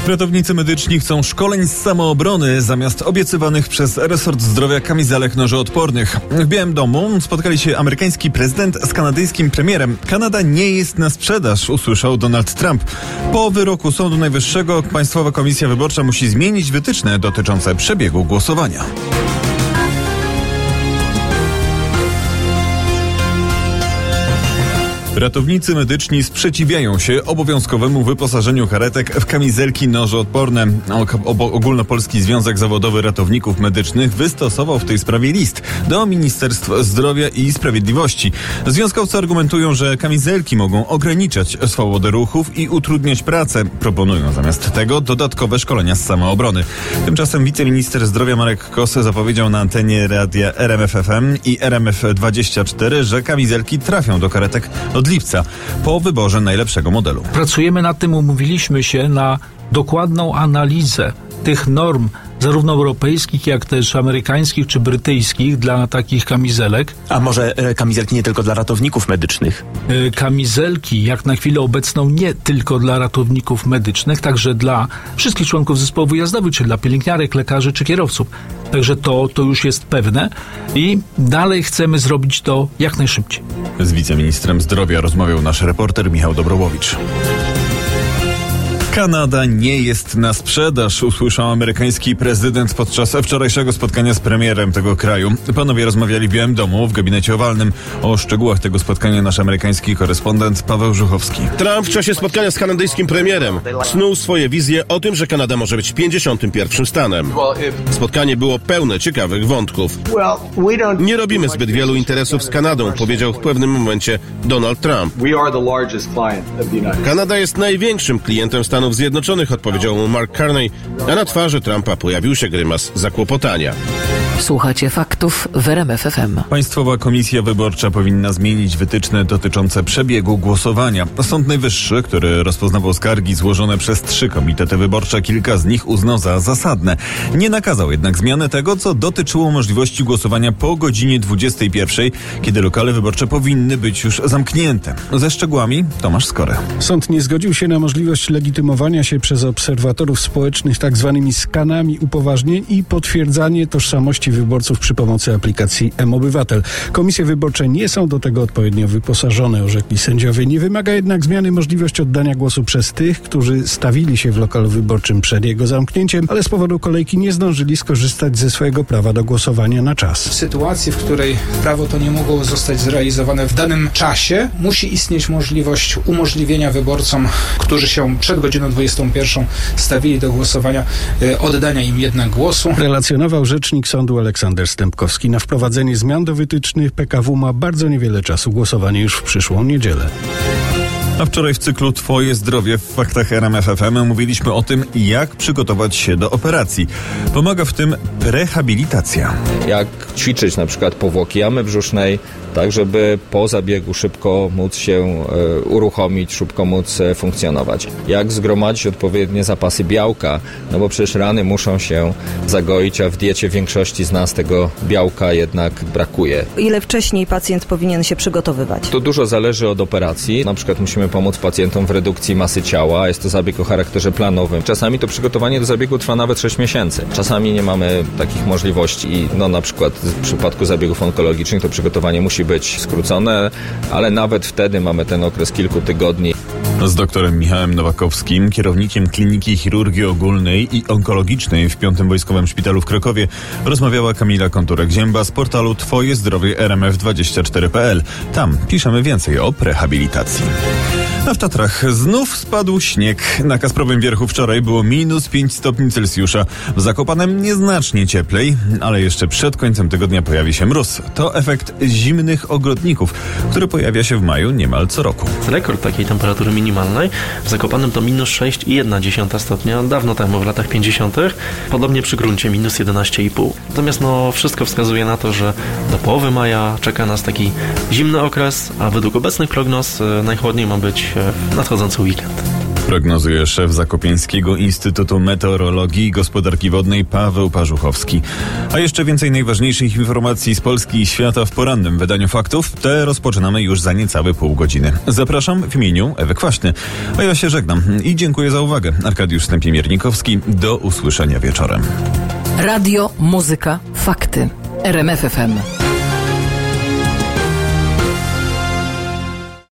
Ratownicy medyczni chcą szkoleń z samoobrony zamiast obiecywanych przez resort zdrowia kamizelek nożoodpornych. W Białym Domu spotkali się amerykański prezydent z kanadyjskim premierem. Kanada nie jest na sprzedaż, usłyszał Donald Trump. Po wyroku Sądu Najwyższego Państwowa Komisja Wyborcza musi zmienić wytyczne dotyczące przebiegu głosowania. Ratownicy medyczni sprzeciwiają się obowiązkowemu wyposażeniu karetek w kamizelki nożoodporne. Ogólnopolski Związek Zawodowy Ratowników Medycznych wystosował w tej sprawie list do Ministerstw Zdrowia i Sprawiedliwości. Związkowcy argumentują, że kamizelki mogą ograniczać swobodę ruchów i utrudniać pracę. Proponują zamiast tego dodatkowe szkolenia z samoobrony. Tymczasem wiceminister zdrowia Marek Kos zapowiedział na antenie radia RMF FM i RMF24, że kamizelki trafią do karetek od lipca po wyborze najlepszego modelu. Pracujemy nad tym, umówiliśmy się na dokładną analizę tych norm, zarówno europejskich, jak też amerykańskich czy brytyjskich dla takich kamizelek. A może kamizelki nie tylko dla ratowników medycznych? Kamizelki jak na chwilę obecną nie tylko dla ratowników medycznych, także dla wszystkich członków zespołu wyjazdowego, czy dla pielęgniarek, lekarzy czy kierowców. Także to już jest pewne i dalej chcemy zrobić to jak najszybciej. Z wiceministrem zdrowia rozmawiał nasz reporter Michał Dobrowowicz. Kanada nie jest na sprzedaż, usłyszał amerykański prezydent podczas wczorajszego spotkania z premierem tego kraju. Panowie rozmawiali w Białym Domu w gabinecie owalnym. O szczegółach tego spotkania nasz amerykański korespondent Paweł Żuchowski. Trump w czasie spotkania z kanadyjskim premierem snuł swoje wizje o tym, że Kanada może być 51. stanem. Spotkanie było pełne ciekawych wątków. Nie robimy zbyt wielu interesów z Kanadą, powiedział w pewnym momencie Donald Trump. Kanada jest największym klientem Stanów Zjednoczonych, odpowiedział mu Mark Carney, a na twarzy Trumpa pojawił się grymas zakłopotania. Słuchacie faktów w RMF FM. Państwowa Komisja Wyborcza powinna zmienić wytyczne dotyczące przebiegu głosowania. Sąd Najwyższy, który rozpoznawał skargi złożone przez 3 komitety wyborcze, kilka z nich uznał za zasadne. Nie nakazał jednak zmiany tego, co dotyczyło możliwości głosowania po godzinie 21, kiedy lokale wyborcze powinny być już zamknięte. Ze szczegółami Tomasz Skory. Sąd nie zgodził się na możliwość legitymowania się przez obserwatorów społecznych tzw. skanami upoważnień i potwierdzanie tożsamości wyborców przy pomocy aplikacji mObywatel. Komisje wyborcze nie są do tego odpowiednio wyposażone, orzekli sędziowie. Nie wymaga jednak zmiany możliwość oddania głosu przez tych, którzy stawili się w lokalu wyborczym przed jego zamknięciem, ale z powodu kolejki nie zdążyli skorzystać ze swojego prawa do głosowania na czas. W sytuacji, w której prawo to nie mogło zostać zrealizowane w danym czasie, musi istnieć możliwość umożliwienia wyborcom, którzy się przed godziną 21 stawili do głosowania, oddania im jednak głosu. Relacjonował rzecznik sądu Aleksander Stępkowski. Na wprowadzenie zmian do wytycznych PKW ma bardzo niewiele czasu. Głosowanie już w przyszłą niedzielę. A wczoraj w cyklu Twoje zdrowie w faktach RMF FM mówiliśmy o tym, jak przygotować się do operacji. Pomaga w tym rehabilitacja. Jak ćwiczyć na przykład powłoki jamy brzusznej, tak żeby po zabiegu szybko móc się uruchomić, szybko móc funkcjonować. Jak zgromadzić odpowiednie zapasy białka, no bo przecież rany muszą się zagoić, a w diecie większości z nas tego białka jednak brakuje. Ile wcześniej pacjent powinien się przygotowywać? To dużo zależy od operacji. Na przykład musimy pomóc pacjentom w redukcji masy ciała. Jest to zabieg o charakterze planowym. Czasami to przygotowanie do zabiegu trwa nawet 6 miesięcy. Czasami nie mamy takich możliwości i na przykład w przypadku zabiegów onkologicznych to przygotowanie musi być skrócone, ale nawet wtedy mamy ten okres kilku tygodni. Z doktorem Michałem Nowakowskim, kierownikiem Kliniki Chirurgii Ogólnej i Onkologicznej w 5. Wojskowym Szpitalu w Krakowie, rozmawiała Kamila Konturek-Zięba z portalu Twoje zdrowie rmf24.pl. Tam piszemy więcej o rehabilitacji. A w Tatrach znów spadł śnieg. Na Kasprowym Wierchu wczoraj było -5 stopni Celsjusza. W Zakopanem nieznacznie cieplej, ale jeszcze przed końcem tygodnia pojawi się mróz. To efekt zimnych ogrodników, który pojawia się w maju niemal co roku. Rekord takiej temperatury minimalnej w Zakopanem to -6,1 stopnia, dawno temu, w latach 50. Podobnie przy gruncie -11,5. Natomiast wszystko wskazuje na to, że do połowy maja czeka nas taki zimny okres, a według obecnych prognoz najchłodniej ma być w nadchodzący weekend. Prognozuje szef Zakopiańskiego Instytutu Meteorologii i Gospodarki Wodnej Paweł Parzuchowski. A jeszcze więcej najważniejszych informacji z Polski i świata w porannym wydaniu faktów. Te rozpoczynamy już za niecałe pół godziny. Zapraszam w imieniu Ewy Kwaśny. A ja się żegnam i dziękuję za uwagę. Arkadiusz Stępień-Miernikowski. Do usłyszenia wieczorem. Radio, muzyka, fakty. RMF FM.